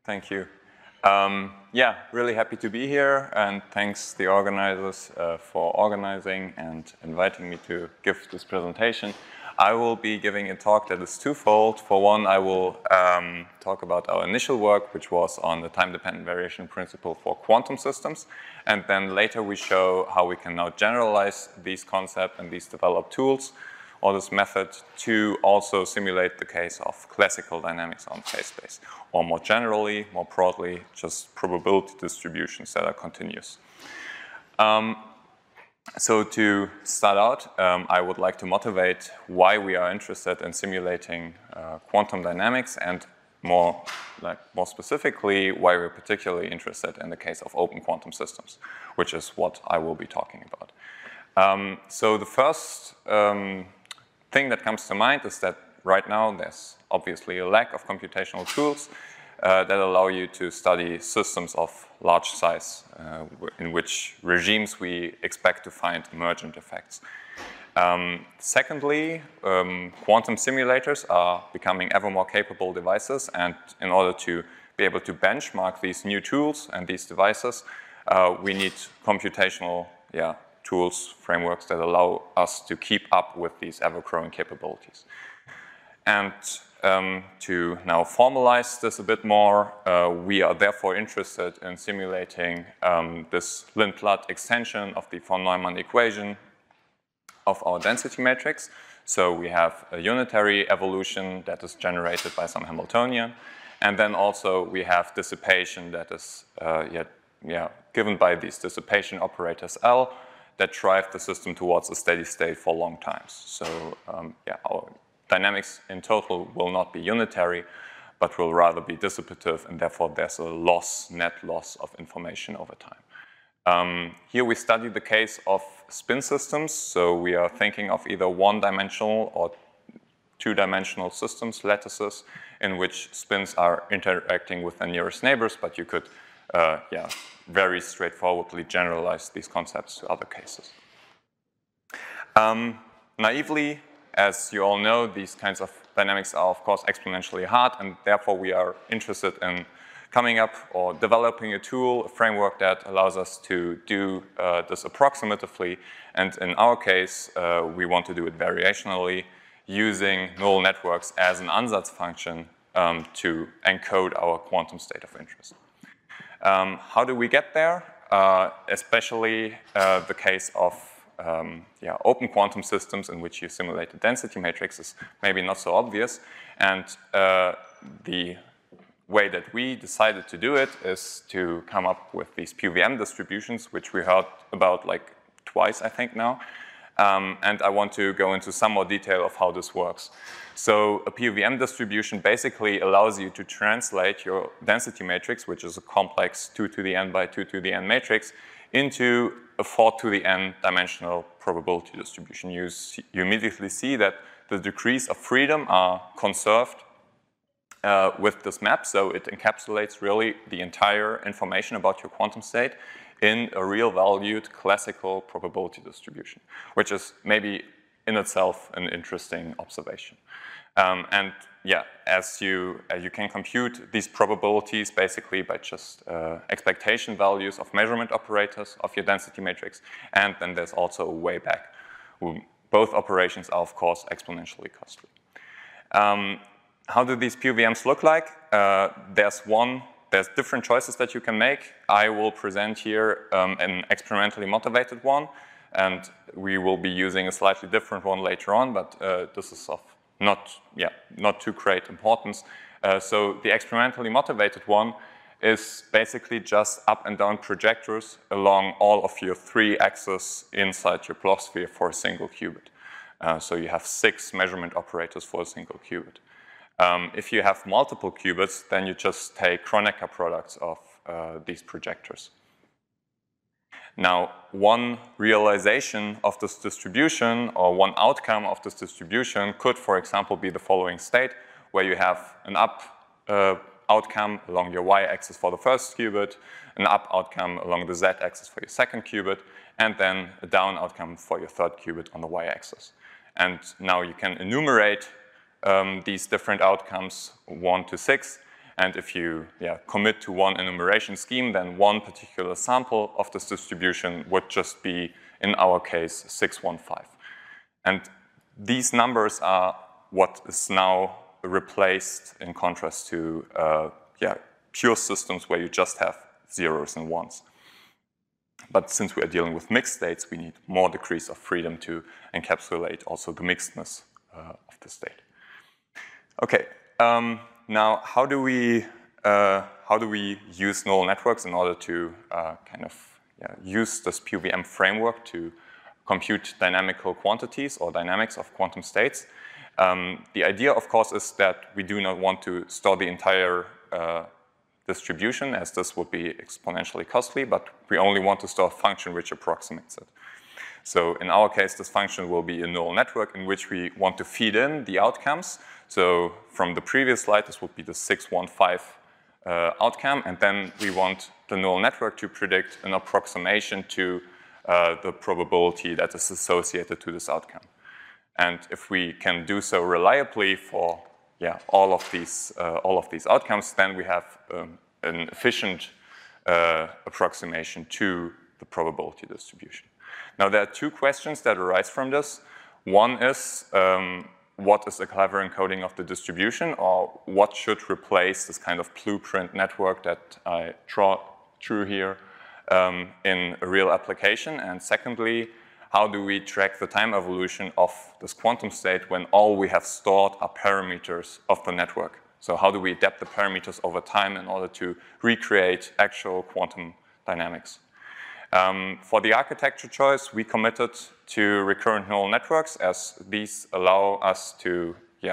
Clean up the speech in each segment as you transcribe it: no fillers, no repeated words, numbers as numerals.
Thank you. Yeah, really happy to be here, and thanks the organizers for organizing and inviting me to give this presentation. I will be giving a talk that is twofold. For one, I will talk about our initial work, which was on the time-dependent variation principle for quantum systems, and then later we show how we can now generalize these concepts and these developed tools or this method to also simulate the case of classical dynamics on phase space, or more generally, more broadly, just probability distributions that are continuous. So to start out, I would like to motivate why we are interested in simulating quantum dynamics, and more specifically, why we're particularly interested in the case of open quantum systems, which is what I will be talking about. So the first thing that comes to mind is that right now there's obviously a lack of computational tools that allow you to study systems of large size in which regimes we expect to find emergent effects. Secondly, quantum simulators are becoming ever more capable devices, and in order to be able to benchmark these new tools and these devices, we need computational tools, frameworks that allow us to keep up with these ever-growing capabilities. And to now formalize this a bit more, we are therefore interested in simulating this Lindblad extension of the von Neumann equation of our density matrix. So we have a unitary evolution that is generated by some Hamiltonian, and then also we have dissipation that is given by these dissipation operators L, that drive the system towards a steady state for long times. So our dynamics in total will not be unitary, but will rather be dissipative, and therefore there's a net loss of information over time. Here we study the case of spin systems, so we are thinking of either one-dimensional or two-dimensional systems, lattices, in which spins are interacting with their nearest neighbors, but you could very straightforwardly generalize these concepts to other cases. Naively, as you all know, these kinds of dynamics are, of course, exponentially hard, and therefore we are interested in coming up or developing a tool, a framework that allows us to do this approximatively. And in our case, we want to do it variationally, using neural networks as an ansatz function to encode our quantum state of interest. How do we get there? Especially the case of open quantum systems in which you simulate the density matrix is maybe not so obvious. And the way that we decided to do it is to come up with these PVM distributions, which we heard about like twice, I think now. And I want to go into some more detail of how this works. So a PVM distribution basically allows you to translate your density matrix, which is a complex 2 to the n by 2 to the n matrix, into a 4 to the n dimensional probability distribution. You immediately see that the degrees of freedom are conserved with this map, so it encapsulates really the entire information about your quantum state in a real-valued classical probability distribution, which is maybe in itself an interesting observation. And as you can compute these probabilities basically by just expectation values of measurement operators of your density matrix, and then there's also a way back. Both operations are, of course, exponentially costly. How do these PVMs look like? There's different choices that you can make. I will present here an experimentally motivated one, and we will be using a slightly different one later on, but this is of not too great importance. So the experimentally motivated one is basically just up and down projectors along all of your 3 axes inside your Bloch sphere for a single qubit. So you have 6 measurement operators for a single qubit. If you have multiple qubits, then you just take Kronecker products of these projectors. Now, one realization of this distribution, or one outcome of this distribution, could, for example, be the following state, where you have an up outcome along your y-axis for the first qubit, an up outcome along the z-axis for your second qubit, and then a down outcome for your third qubit on the y-axis. And now you can enumerate these different outcomes 1 to 6, And if you commit to one enumeration scheme, then one particular sample of this distribution would just be, in our case, 615. And these numbers are what is now replaced in contrast to pure systems where you just have zeros and ones. But since we are dealing with mixed states, we need more degrees of freedom to encapsulate also the mixedness of the state. Okay, now how do we use neural networks in order to use this POVM framework to compute dynamical quantities or dynamics of quantum states? The idea, of course, is that we do not want to store the entire distribution, as this would be exponentially costly, but we only want to store a function which approximates it. So in our case, this function will be a neural network in which we want to feed in the outcomes. So from the previous slide, this would be the 615 outcome, and then we want the neural network to predict an approximation to the probability that is associated to this outcome. And if we can do so reliably for all of these outcomes, then we have an efficient approximation to the probability distribution. Now, there are two questions that arise from this. One is, what is a clever encoding of the distribution, or what should replace this kind of blueprint network that I drew here in a real application? And secondly, how do we track the time evolution of this quantum state when all we have stored are parameters of the network? So how do we adapt the parameters over time in order to recreate actual quantum dynamics? For the architecture choice, we committed to recurrent neural networks, as these allow us to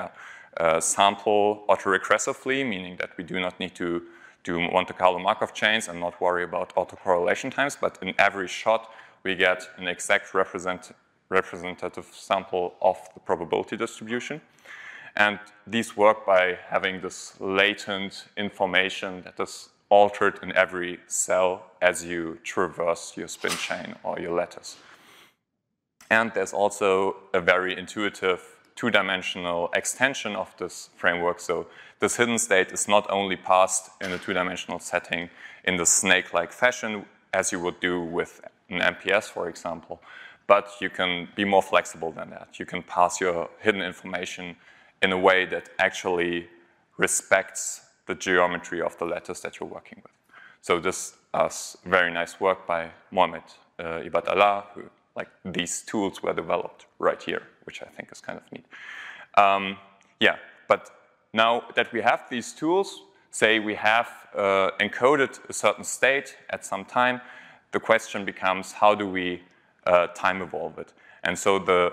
sample autoregressively, meaning that we do not need to do Monte Carlo Markov chains and not worry about autocorrelation times, but in every shot, we get an exact representative sample of the probability distribution. And these work by having this latent information that is altered in every cell as you traverse your spin chain or your lattice. And there's also a very intuitive two-dimensional extension of this framework. So this hidden state is not only passed in a two-dimensional setting in the snake-like fashion as you would do with an MPS, for example, but you can be more flexible than that. You can pass your hidden information in a way that actually respects the geometry of the lattice that you're working with. So this is very nice work by Mohamed Ibad Allah, who, these tools were developed right here, which I think is kind of neat. But now that we have these tools, say we have encoded a certain state at some time, the question becomes, how do we time evolve it? And so the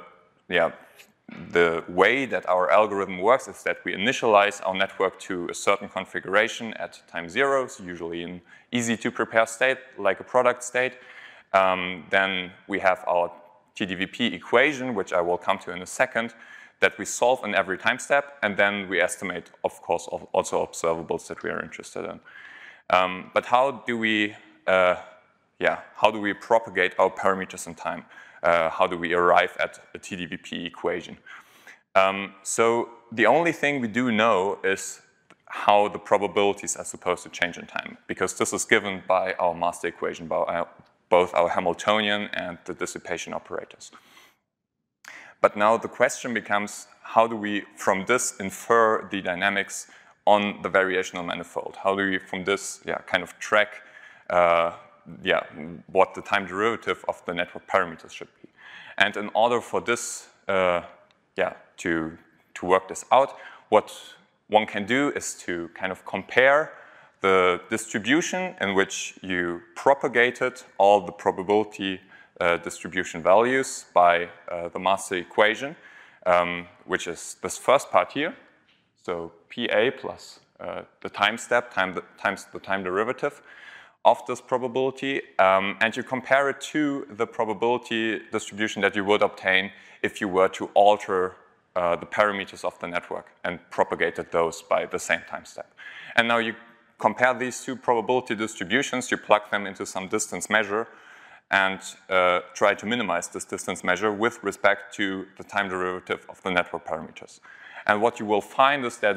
way that our algorithm works is that we initialize our network to a certain configuration at time 0, so usually an easy-to-prepare state, like a product state. Then we have our TDVP equation, which I will come to in a second, that we solve in every time step, and then we estimate, of course, also observables that we are interested in. But how do we propagate our parameters in time? How do we arrive at a TDVP equation? So the only thing we do know is how the probabilities are supposed to change in time, because this is given by our master equation, by both our Hamiltonian and the dissipation operators. But now the question becomes, how do we, from this, infer the dynamics on the variational manifold? How do we, from this, kind of track what the time derivative of the network parameters should be? And in order for this, to work this out, what one can do is to kind of compare the distribution in which you propagated all the probability distribution values by the master equation, which is this first part here. So PA plus the time step times the time derivative of this probability, and you compare it to the probability distribution that you would obtain if you were to alter the parameters of the network and propagated those by the same time step. And now you compare these two probability distributions, you plug them into some distance measure, and try to minimize this distance measure with respect to the time derivative of the network parameters. And what you will find is that it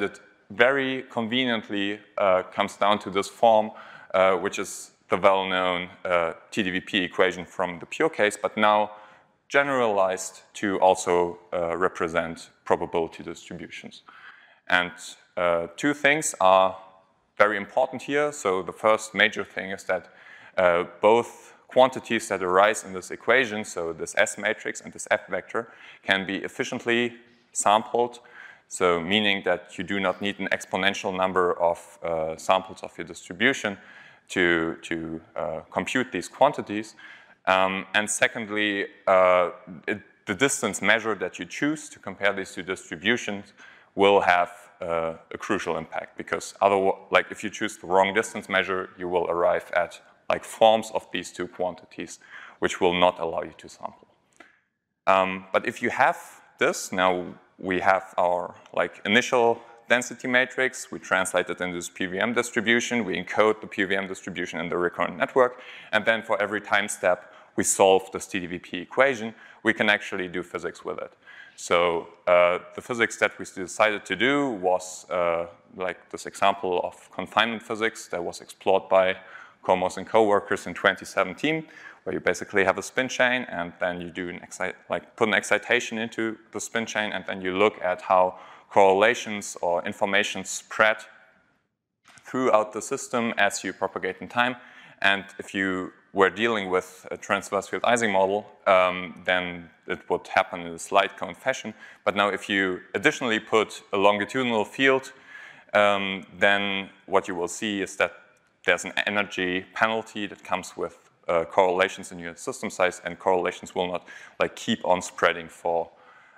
very conveniently comes down to this form, which is the well-known TDVP equation from the pure case, but now generalized to also represent probability distributions. And two things are very important here. So the first major thing is that both quantities that arise in this equation, so this S matrix and this F vector, can be efficiently sampled, so meaning that you do not need an exponential number of samples of your distribution to compute these quantities. And secondly, the distance measure that you choose to compare these two distributions will have a crucial impact, because like if you choose the wrong distance measure, you will arrive at like forms of these two quantities, which will not allow you to sample. But if you have this, now we have our like initial density matrix, we translate it into this PVM distribution, we encode the PVM distribution in the recurrent network, and then for every time step we solve this TDVP equation, we can actually do physics with it. So the physics that we decided to do was like this example of confinement physics that was explored by Kormos and co-workers in 2017, where you basically have a spin chain and then you do put an excitation into the spin chain, and then you look at how correlations or information spread throughout the system as you propagate in time. And if you were dealing with a transverse field Ising model, then it would happen in a slide cone fashion. But now if you additionally put a longitudinal field, then what you will see is that there's an energy penalty that comes with correlations in your system size, and correlations will not like keep on spreading for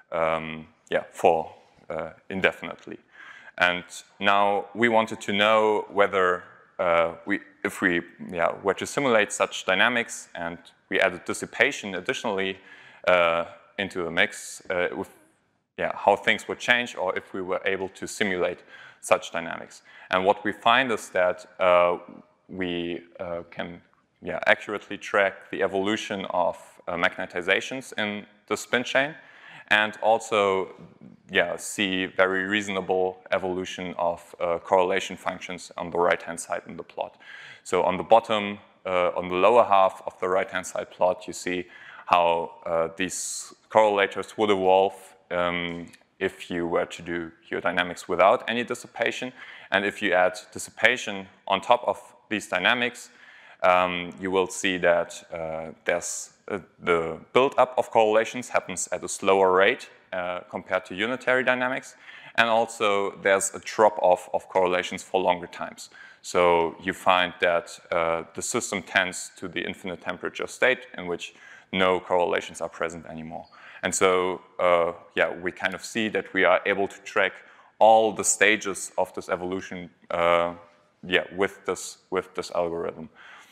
indefinitely. And now we wanted to know whether if we were to simulate such dynamics and we added dissipation additionally into the mix, how things would change, or if we were able to simulate such dynamics. And what we find is that we can accurately track the evolution of magnetizations in the spin chain, and also see very reasonable evolution of correlation functions on the right-hand side in the plot. So on the bottom, on the lower half of the right-hand side plot, you see how these correlators would evolve if you were to do your dynamics without any dissipation. And if you add dissipation on top of these dynamics, you will see that the build-up of correlations happens at a slower rate compared to unitary dynamics. And also there's a drop-off of correlations for longer times. So you find that the system tends to the infinite temperature state in which no correlations are present anymore. And so, we kind of see that we are able to track all the stages of this evolution with this algorithm.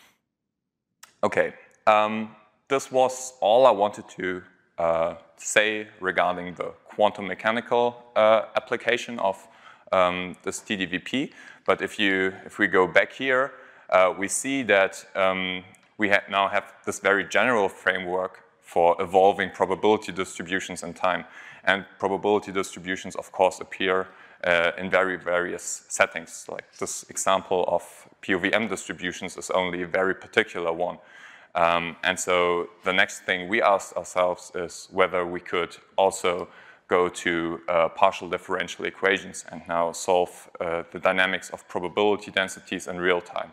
Okay, this was all I wanted to say regarding the quantum mechanical application of this TDVP. But if we go back here, we see that we now have this very general framework for evolving probability distributions in time. And probability distributions, of course, appear in various settings. Like this example of POVM distributions is only a very particular one. And so the next thing we asked ourselves is whether we could also go to partial differential equations and now solve the dynamics of probability densities in real time.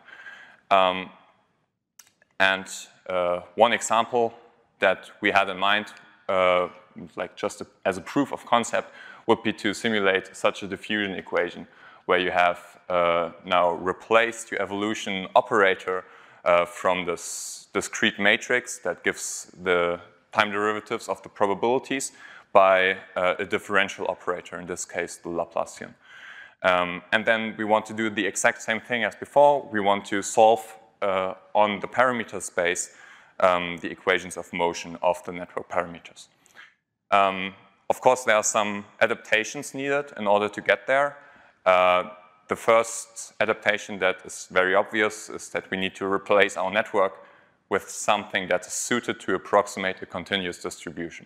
One example that we had in mind, like just as a proof of concept, would be to simulate such a diffusion equation where you have now replaced your evolution operator from this discrete matrix that gives the time derivatives of the probabilities by a differential operator, in this case, the Laplacian. And then we want to do the exact same thing as before. We want to solve on the parameter space the equations of motion of the network parameters. Of course, there are some adaptations needed in order to get there. The first adaptation that is very obvious is that we need to replace our network with something that is suited to approximate a continuous distribution.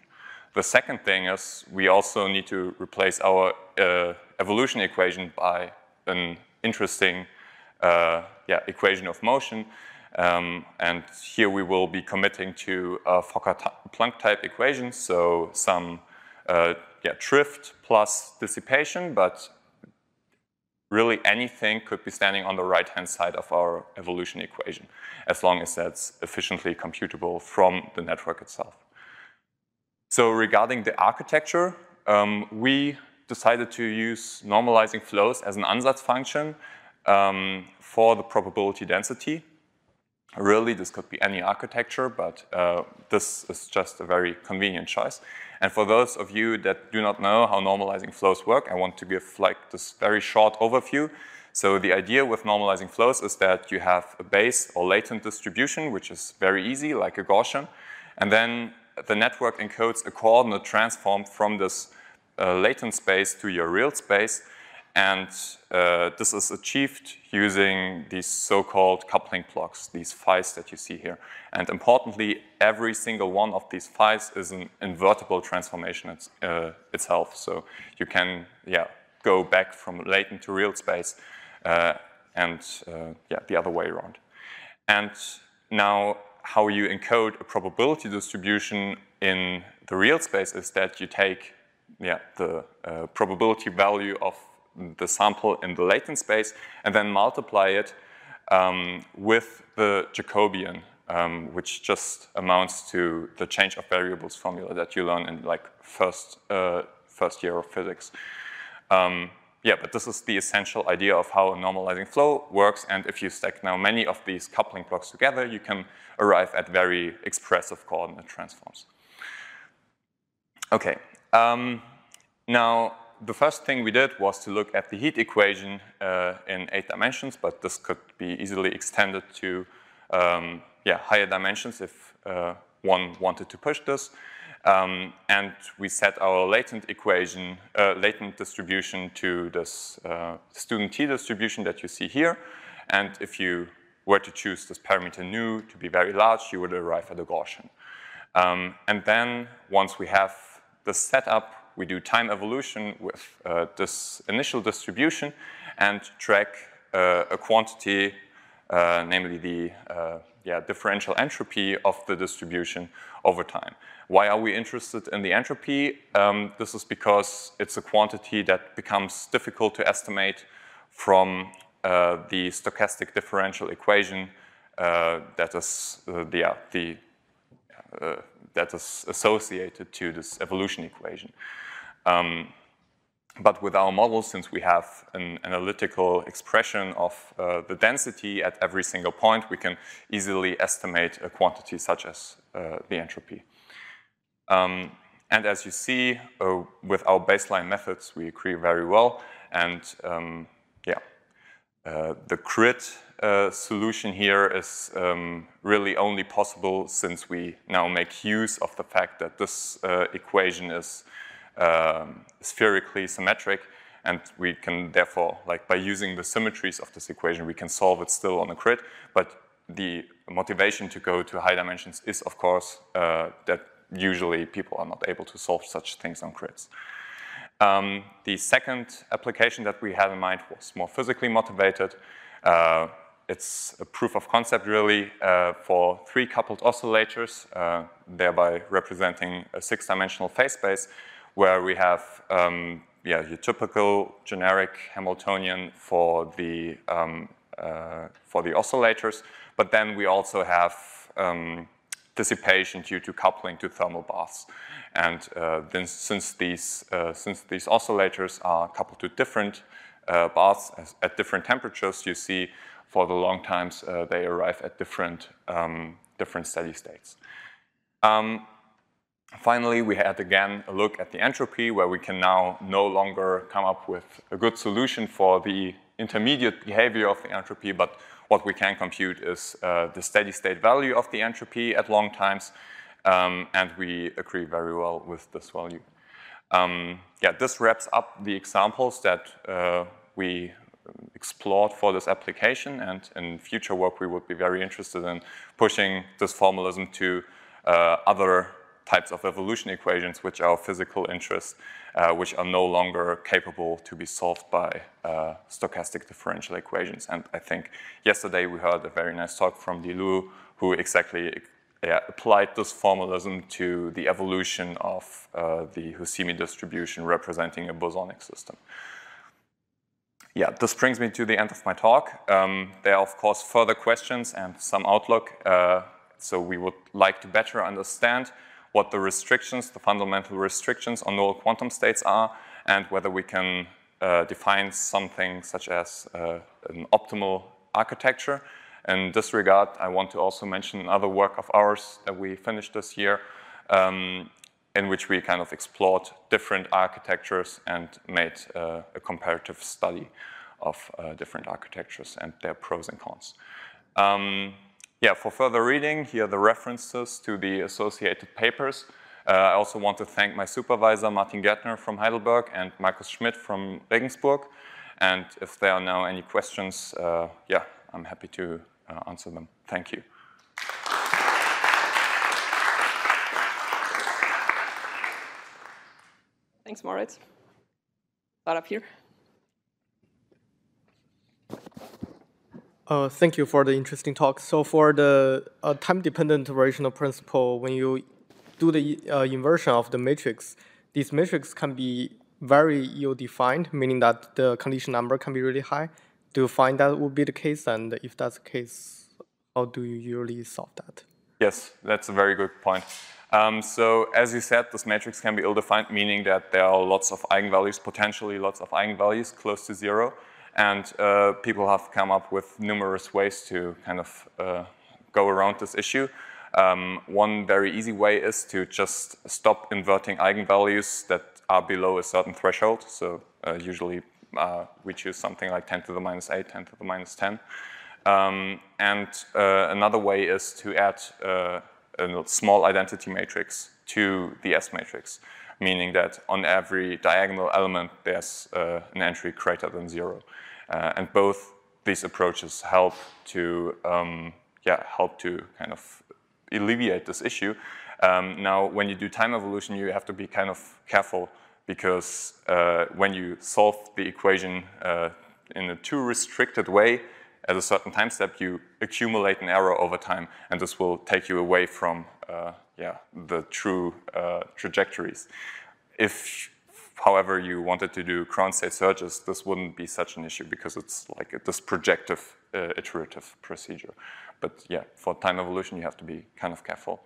the second thing is we also need to replace our evolution equation by an interesting equation of motion. And here we will be committing to a Fokker-Planck type equation, so some drift plus dissipation, but really anything could be standing on the right-hand side of our evolution equation, as long as that's efficiently computable from the network itself. So regarding the architecture, we decided to use normalizing flows as an ansatz function for the probability density. Really, this could be any architecture, but this is just a very convenient choice. And for those of you that do not know how normalizing flows work, I want to give like this very short overview. So the idea with normalizing flows is that you have a base or latent distribution, which is very easy, like a Gaussian, and then the network encodes a coordinate transform from this latent space to your real space. And this is achieved using these so-called coupling blocks, these phis that you see here. And importantly, every single one of these phis is an invertible transformation itself. So you can go back from latent to real space and the other way around. And now how you encode a probability distribution in the real space is that you take the probability value of the sample in the latent space and then multiply it with the Jacobian, which just amounts to the change of variables formula that you learn in like first year of physics. But this is the essential idea of how a normalizing flow works, and if you stack now many of these coupling blocks together, you can arrive at very expressive coordinate transforms. Okay, now the first thing we did was to look at the heat equation in 8 dimensions, but this could be easily extended to higher dimensions if one wanted to push this. And we set our latent equation, latent distribution to this student T distribution that you see here. And if you were to choose this parameter nu to be very large, you would arrive at a Gaussian. And then once we have this set up, we do time evolution with this initial distribution and track a quantity, namely the differential entropy of the distribution over time. Why are we interested in the entropy? This is because it's a quantity that becomes difficult to estimate from the stochastic differential equation that is associated to this evolution equation. But with our model, since we have an analytical expression of the density at every single point, we can easily estimate a quantity such as the entropy. And as you see, with our baseline methods, we agree very well. And the crit solution here is really only possible since we now make use of the fact that this equation is spherically symmetric, and we can therefore, like by using the symmetries of this equation, we can solve it still on a crit. But the motivation to go to high dimensions is, of course, that usually people are not able to solve such things on crits. The second application that we had in mind was more physically motivated. It's a proof of concept, really, for 3 coupled oscillators, thereby representing a 6-dimensional phase space, where we have your typical generic Hamiltonian for the oscillators, but then we also have dissipation due to coupling to thermal baths. And then since these oscillators are coupled to different baths at different temperatures, you see for the long times they arrive at different steady states. Finally, we had again a look at the entropy, where we can now no longer come up with a good solution for the intermediate behavior of the entropy, but what we can compute is the steady state value of the entropy at long times, and we agree very well with this value. This wraps up the examples that we explored for this application, and in future work we would be very interested in pushing this formalism to other types of evolution equations, which are of physical interest, which are no longer capable to be solved by stochastic differential equations. And I think yesterday we heard a very nice talk from Di Lu, who exactly applied this formalism to the evolution of the Husimi distribution representing a bosonic system. Yeah, this brings me to the end of my talk. There are, of course, further questions and some outlook. So we would like to better understand what the restrictions, the fundamental restrictions on null quantum states are, and whether we can define something such as an optimal architecture. In this regard, I want to also mention another work of ours that we finished this year, in which we kind of explored different architectures and made a comparative study of different architectures and their pros and cons. Yeah, for further reading, here are the references to the associated papers. I also want to thank my supervisor, Martin Gärtner from Heidelberg, and Markus Schmidt from Regensburg. And if there are now any questions, yeah, I'm happy to answer them. Thank you. Thanks, Moritz. Start up here. Thank you for the interesting talk. So for the time-dependent rational principle, when you do the inversion of the matrix, this matrix can be very ill-defined, meaning that the condition number can be really high. Do you find that would be the case? And if that's the case, how do you usually solve that? Yes, that's a very good point. So as you said, this matrix can be ill-defined, meaning that there are lots of eigenvalues, potentially lots of eigenvalues close to zero. And people have come up with numerous ways to kind of go around this issue. One very easy way is to just stop inverting eigenvalues that are below a certain threshold. So usually we choose something like 10 to the minus 8, 10 to the minus 10. And another way is to add a small identity matrix to the S matrix, meaning that on every diagonal element there's an entry greater than zero. And both these approaches help to kind of alleviate this issue. Now, when you do time evolution, you have to be kind of careful because when you solve the equation in a too restricted way at a certain time step, you accumulate an error over time, and this will take you away from the true trajectories. If, however, you wanted to do Cron state searches, this wouldn't be such an issue because it's like this projective, iterative procedure. But yeah, for time evolution, you have to be kind of careful.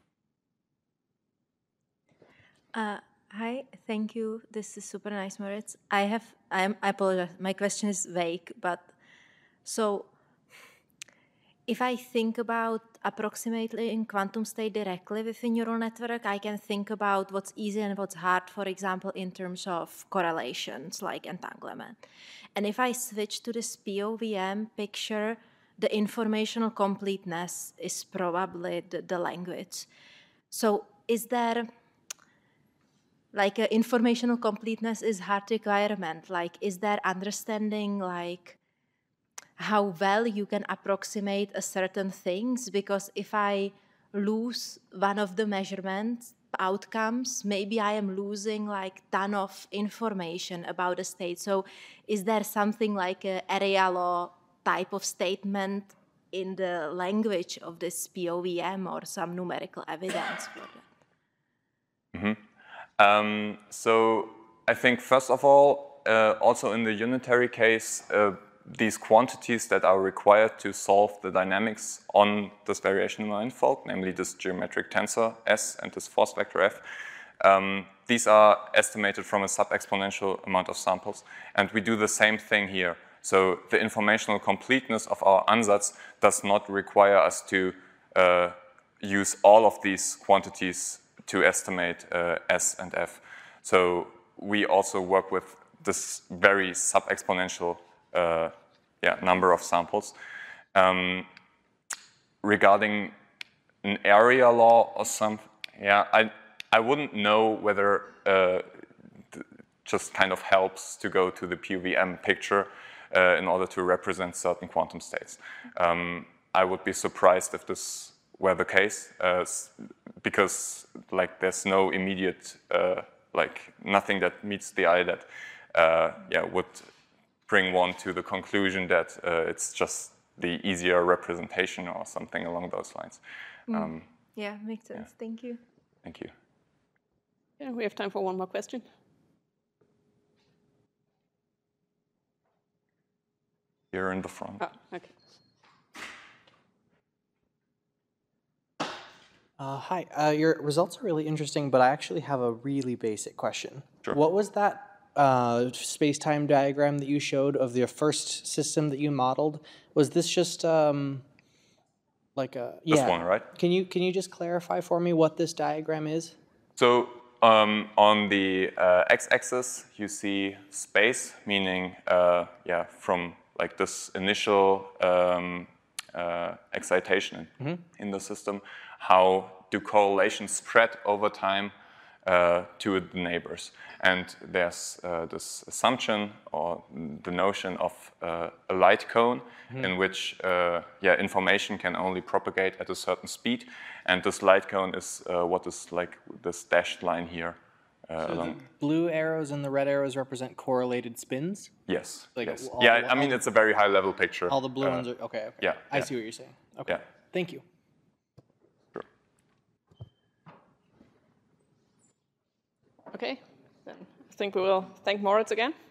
Hi, thank you. This is super nice, Moritz. I apologize. My question is vague, but so if I think about approximately in quantum state directly with a neural network, I can think about what's easy and what's hard, for example, in terms of correlations like entanglement. And if I switch to this POVM picture, the informational completeness is probably the language. So is there, like informational completeness is hard requirement, like is there understanding like how well you can approximate a certain things? Because if I lose one of the measurement outcomes, maybe I am losing like ton of information about a state. So is there something like a area law type of statement in the language of this POVM or some numerical evidence for that? Mm-hmm. So I think first of all, also in the unitary case, these quantities that are required to solve the dynamics on this variational manifold, namely this geometric tensor S and this force vector F, these are estimated from a sub-exponential amount of samples. And we do the same thing here. So the informational completeness of our ansatz does not require us to use all of these quantities to estimate S and F. So we also work with this very sub-exponential number of samples. Regarding an area law or something, I wouldn't know whether just kind of helps to go to the POVM picture in order to represent certain quantum states. I would be surprised if this were the case, because like there's no immediate like nothing that meets the eye that would bring one to the conclusion that it's just the easier representation or something along those lines. Yeah, makes sense. Thank you. Thank you. Yeah, we have time for one more question. Here in the front. Oh, okay. Hi, your results are really interesting, but I actually have a really basic question. Sure. What was that space-time diagram that you showed of the first system that you modeled? Was this just like a This one, right? Can you just clarify for me what this diagram is? So on the x-axis, you see space, meaning from like this initial excitation in the system. How do correlations spread over time to the neighbors? And there's this assumption or the notion of a light cone in which information can only propagate at a certain speed. And this light cone is what is like this dashed line here. The blue arrows and the red arrows represent correlated spins? Yes. Like yes. all Yeah, the- I mean, it's a very high-level picture. All the blue ones are, okay. Yeah. I see what you're saying. Okay, Yeah. thank you. Sure. Okay, then I think we will thank Moritz again.